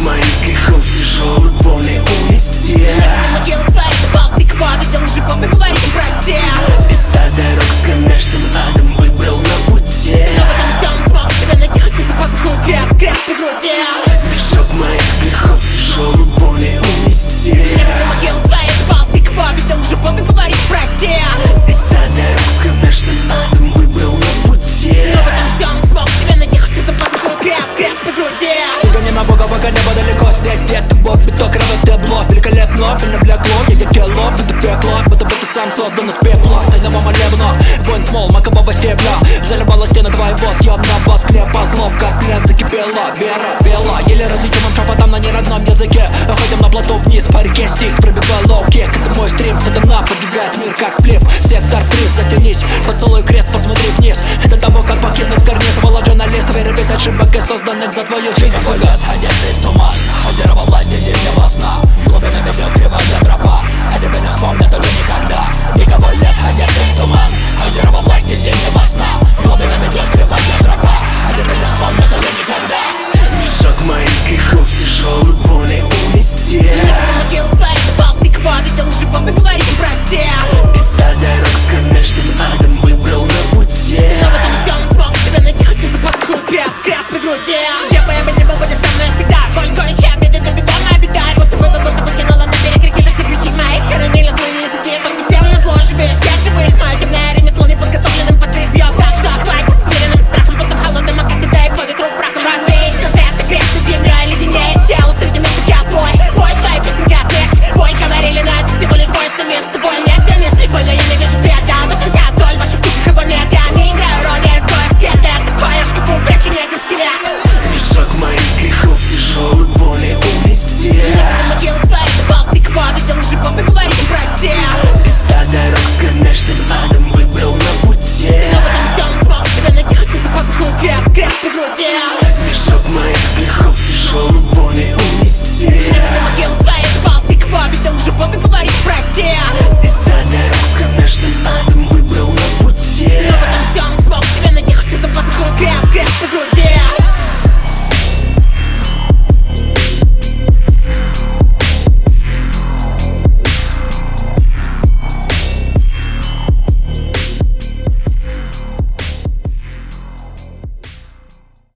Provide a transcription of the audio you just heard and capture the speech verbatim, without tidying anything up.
моих грехов тяжелый боли унести. Могил сайт, ползник победил, уже поздно говорить им прости. Листа дорог с кромешным адом выбрал на пути. Но в этом все он смог себя найти, хоть и за пазуху крест, крест на груди. Мешок моих грехов тяжелый боли унести. Могил сайт, ползник победил, уже поздно говорить прости. Листа дорог с кромешным адом выбрал на пути. Но в этом все он смог себя найти, хоть и за пазуху крест, крест на груди. Угони на бога, пока небо далеко. Здесь нет тобой, биток, кровать, табло. Великолепно, фильм влекло, едет кело, будто пекло. Будто бы ты сам создан из пепла. Тайного молебна, воин смол, макового стебля. Заливала стены твоего съемного склепа. Слов, как грязь закипела, вера пела. Еле различимым шепотом на неродном языке. Ходим на плоту вниз по реке Стикс, пробивая лоу-кик. Это мой стрим, сатана подвигает мир как сплив. Сектор приз, затянись, поцелуй крест, посмотри вниз. Это того, как покинуть карниз, положи на лист. Веры без ошибок и созданных за твою жизнь. Одетый в туман, озеро во власти зимнего сна. Глубинами бьет криво